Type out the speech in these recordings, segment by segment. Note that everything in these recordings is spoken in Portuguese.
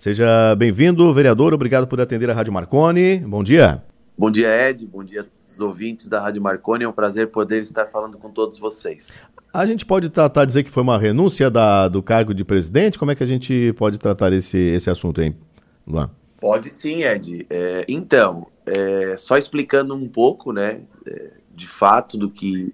Seja bem-vindo, vereador. Obrigado por atender a Rádio Marconi. Bom dia. Bom dia, Ed. Bom dia a todos os ouvintes da Rádio Marconi. É um prazer poder estar falando com todos vocês. A gente pode dizer que foi uma renúncia do cargo de presidente? Como é que a gente pode tratar esse assunto, hein, Luan? Pode sim, Ed. Só explicando um pouco, né, de fato, do que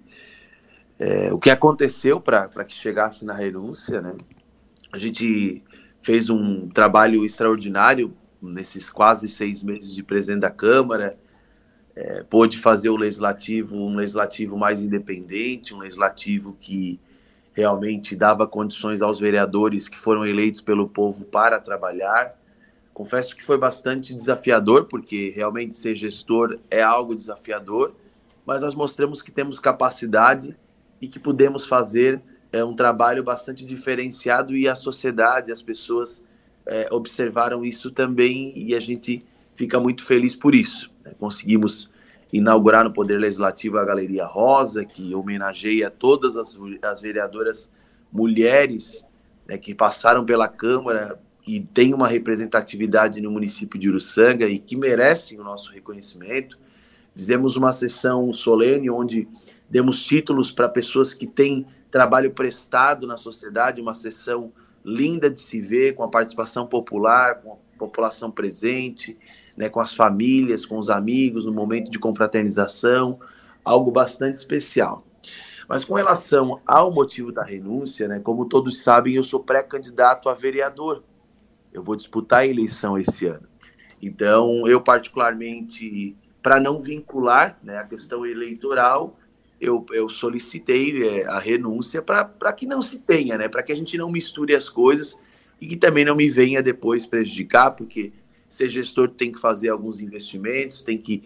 o que aconteceu para que chegasse na renúncia, né? A gente fez um trabalho extraordinário nesses quase 6 meses de presidente da Câmara, pôde fazer um legislativo mais independente, um legislativo que realmente dava condições aos vereadores que foram eleitos pelo povo para trabalhar. Confesso que foi bastante desafiador, porque realmente ser gestor é algo desafiador, mas nós mostramos que temos capacidade e que podemos fazer um trabalho bastante diferenciado, e a sociedade, as pessoas observaram isso também, e a gente fica muito feliz por isso. Conseguimos inaugurar no Poder Legislativo a Galeria Rosa, que homenageia todas as vereadoras mulheres, né, que passaram pela Câmara e têm uma representatividade no município de Uruçanga e que merecem o nosso reconhecimento. Fizemos uma sessão solene onde demos títulos para pessoas que têm trabalho prestado na sociedade, uma sessão linda de se ver, com a participação popular, com a população presente, né, com as famílias, com os amigos, no momento de confraternização, algo bastante especial. Mas com relação ao motivo da renúncia, né, como todos sabem, eu sou pré-candidato a vereador. Eu vou disputar a eleição esse ano. Então, eu particularmente, para não vincular, né, a questão eleitoral, eu solicitei a renúncia para que não se tenha, né, para que a gente não misture as coisas e que também não me venha depois prejudicar, porque ser gestor tem que fazer alguns investimentos, tem que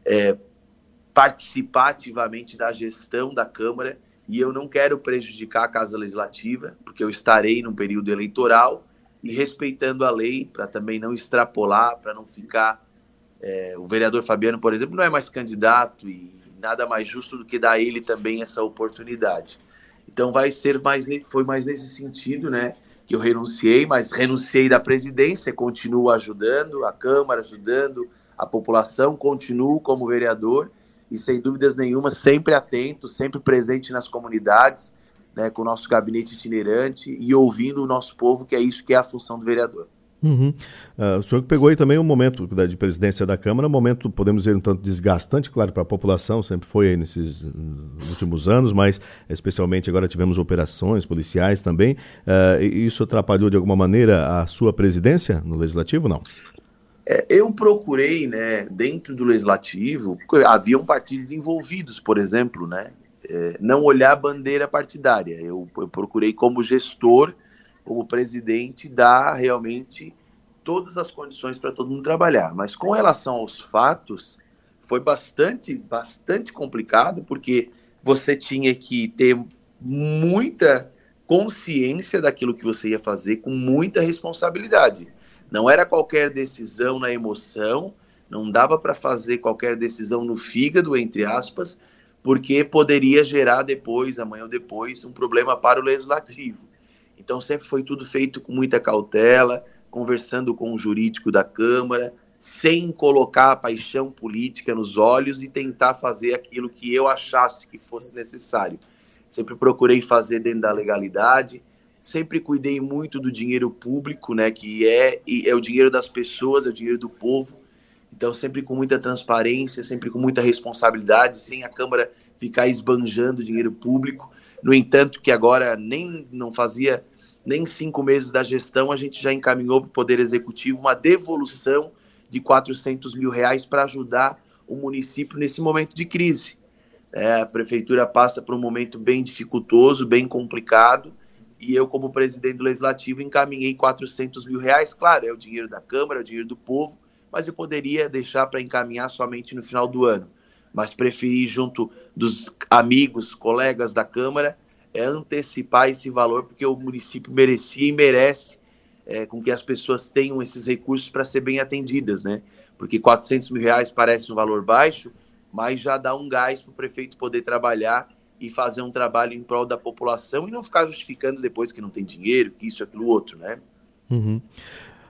participar ativamente da gestão da Câmara, e eu não quero prejudicar a Casa Legislativa, porque eu estarei num período eleitoral e respeitando a lei, para também não extrapolar, para não ficar... o vereador Fabiano, por exemplo, não é mais candidato, e nada mais justo do que dar a ele também essa oportunidade. Então foi mais nesse sentido, né, que eu renunciei, mas renunciei da presidência, continuo ajudando a Câmara, ajudando a população, continuo como vereador e, sem dúvidas nenhuma, sempre atento, sempre presente nas comunidades, né, com o nosso gabinete itinerante e ouvindo o nosso povo, que é isso que é a função do vereador. Uhum. O senhor pegou aí também um momento de presidência da Câmara, um momento, podemos dizer, um tanto desgastante, claro, para a população, sempre foi aí nesses últimos anos, mas especialmente agora tivemos operações policiais também. Isso atrapalhou de alguma maneira a sua presidência no Legislativo, não? Eu procurei, né, dentro do Legislativo, haviam partidos envolvidos, por exemplo, né, não olhar a bandeira partidária. Eu procurei, como gestor, como presidente, dar realmente todas as condições para todo mundo trabalhar. Mas com relação aos fatos, foi bastante complicado, porque você tinha que ter muita consciência daquilo que você ia fazer, com muita responsabilidade. Não era qualquer decisão na emoção, não dava para fazer qualquer decisão no fígado, entre aspas, porque poderia gerar depois, amanhã ou depois, um problema para o Legislativo. Então sempre foi tudo feito com muita cautela, conversando com o jurídico da Câmara, sem colocar a paixão política nos olhos e tentar fazer aquilo que eu achasse que fosse necessário. Sempre procurei fazer dentro da legalidade, sempre cuidei muito do dinheiro público, né, que é o dinheiro das pessoas, é o dinheiro do povo. Então sempre com muita transparência, sempre com muita responsabilidade, sem a Câmara ficar esbanjando dinheiro público. No entanto, que agora não fazia nem 5 meses da gestão, a gente já encaminhou para o Poder Executivo uma devolução de R$400 mil para ajudar o município nesse momento de crise. A Prefeitura passa por um momento bem dificultoso, bem complicado, e eu, como presidente do Legislativo, encaminhei R$400 mil. Claro, é o dinheiro da Câmara, é o dinheiro do povo, mas eu poderia deixar para encaminhar somente no final do ano. Mas preferi, junto dos amigos, colegas da Câmara, antecipar esse valor, porque o município merecia e merece com que as pessoas tenham esses recursos para ser bem atendidas, né? Porque R$400 mil parece um valor baixo, mas já dá um gás para o prefeito poder trabalhar e fazer um trabalho em prol da população e não ficar justificando depois que não tem dinheiro, que isso, aquilo, outro, né? Uhum.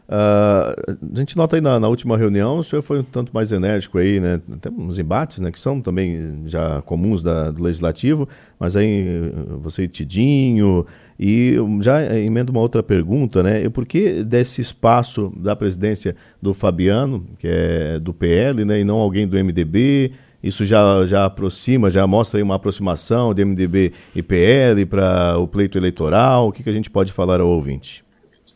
A gente nota aí na última reunião, o senhor foi um tanto mais enérgico aí, né? Tem uns embates, né, que são também já comuns do Legislativo, mas aí você e Tidinho, e eu já emendo uma outra pergunta, né? Por que desse espaço da presidência do Fabiano, que é do PL, né, e não alguém do MDB? Isso já aproxima, já mostra aí uma aproximação de MDB e PL para o pleito eleitoral? O que a gente pode falar ao ouvinte?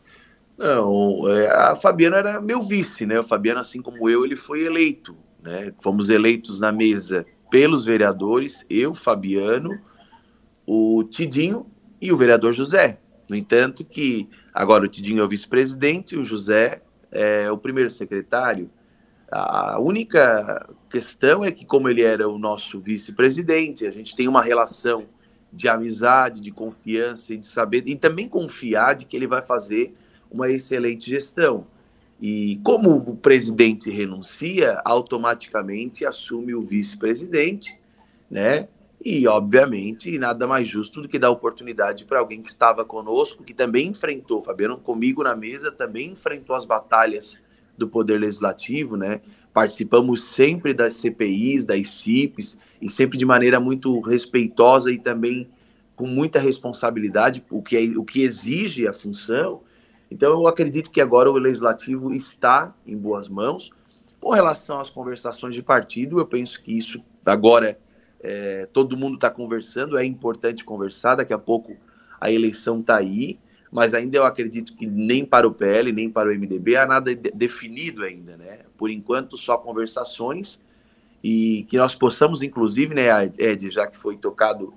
Não, a Fabiano era meu vice, né? O Fabiano, assim como eu, ele foi eleito, né? Fomos eleitos na mesa pelos vereadores, eu, Fabiano, o Tidinho e o vereador José. No entanto que agora o Tidinho é o vice-presidente, o José é o primeiro secretário. A única questão é que, como ele era o nosso vice-presidente, a gente tem uma relação de amizade, de confiança e de saber, e também confiar de que ele vai fazer uma excelente gestão. E como o presidente renuncia, automaticamente assume o vice-presidente, né? E, obviamente, nada mais justo do que dar oportunidade para alguém que estava conosco, que também enfrentou, Fabiano, comigo na mesa, também enfrentou as batalhas do Poder Legislativo, né? Participamos sempre das CPIs, das CIPs, e sempre de maneira muito respeitosa e também com muita responsabilidade, o que exige a função. Então, eu acredito que agora o Legislativo está em boas mãos. Com relação às conversações de partido, eu penso que isso agora todo mundo está conversando, é importante conversar, daqui a pouco a eleição está aí, mas ainda eu acredito que nem para o PL, nem para o MDB há nada definido ainda, né? Por enquanto, só conversações, e que nós possamos, inclusive, né, Ed, já que foi tocado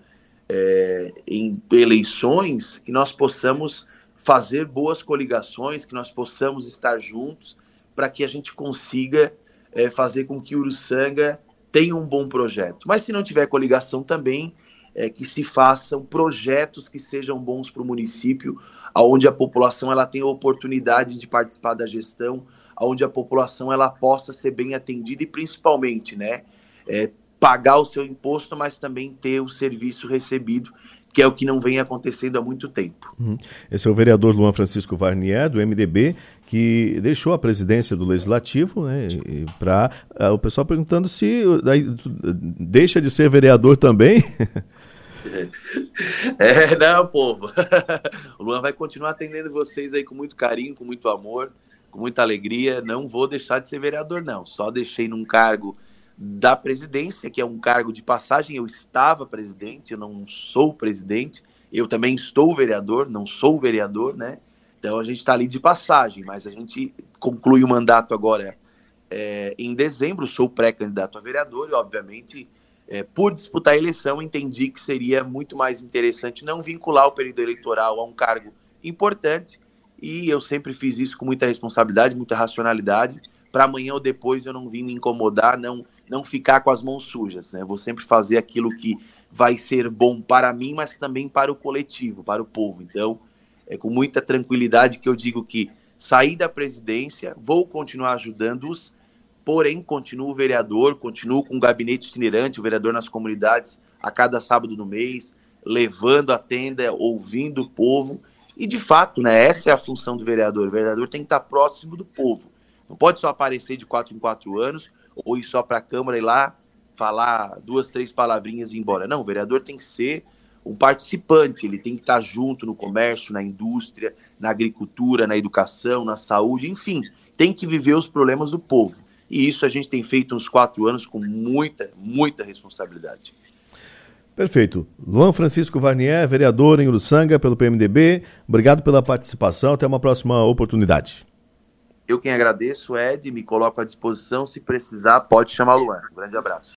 em eleições, que nós possamos fazer boas coligações, que nós possamos estar juntos para que a gente consiga fazer com que Uruçanga tenha um bom projeto. Mas se não tiver coligação também, que se façam projetos que sejam bons para o município, onde a população ela tenha a oportunidade de participar da gestão, onde a população ela possa ser bem atendida e principalmente, né, pagar o seu imposto, mas também ter o serviço recebido, que é o que não vem acontecendo há muito tempo. Esse é o vereador Luan Francisco Varnier, do MDB, que deixou a presidência do Legislativo, né, para o pessoal perguntando se deixa de ser vereador também. Não, povo. O Luan vai continuar atendendo vocês aí com muito carinho, com muito amor, com muita alegria. Não vou deixar de ser vereador, não. Só deixei num cargo da presidência, que é um cargo de passagem. Eu estava presidente, eu não sou presidente. Eu também estou vereador, não sou vereador, né? Então a gente está ali de passagem, mas a gente conclui o mandato agora em dezembro. Sou pré-candidato a vereador e, obviamente, por disputar a eleição, entendi que seria muito mais interessante não vincular o período eleitoral a um cargo importante, e eu sempre fiz isso com muita responsabilidade, muita racionalidade, para amanhã ou depois eu não vim me incomodar, não ficar com as mãos sujas, né? Eu vou sempre fazer aquilo que vai ser bom para mim, mas também para o coletivo, para o povo. Então, é com muita tranquilidade que eu digo que saí da presidência, vou continuar ajudando-os, porém, continuo vereador, continuo com um gabinete itinerante, o vereador nas comunidades, a cada sábado do mês, levando a tenda, ouvindo o povo. E, de fato, né, essa é a função do vereador. O vereador tem que estar próximo do povo. Não pode só aparecer de 4 em 4 anos, ou ir só para a Câmara e lá falar 2, 3 palavrinhas e ir embora. Não, o vereador tem que ser um participante, ele tem que estar junto no comércio, na indústria, na agricultura, na educação, na saúde, enfim, tem que viver os problemas do povo. E isso a gente tem feito uns 4 anos com muita, muita responsabilidade. Perfeito. Luan Francisco Varnier, vereador em Uruçanga pelo PMDB. Obrigado pela participação. Até uma próxima oportunidade. Eu quem agradeço, Ed, me coloco à disposição. Se precisar, pode chamar o Luan. Um grande abraço.